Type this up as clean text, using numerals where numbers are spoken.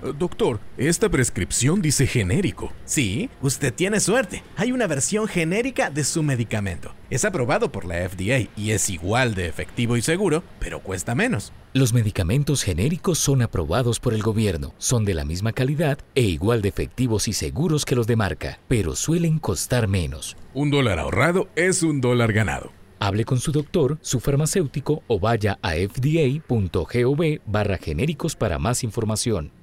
Doctor, esta prescripción dice genérico. Sí, usted tiene suerte. Hay una versión genérica de su medicamento. Es aprobado por la FDA y es igual de efectivo y seguro, pero cuesta menos. Los medicamentos genéricos son aprobados por el gobierno, son de la misma calidad e igual de efectivos y seguros que los de marca, pero suelen costar menos. $1 ahorrado es $1 ganado. Hable con su doctor, su farmacéutico o vaya a fda.gov/genéricos para más información.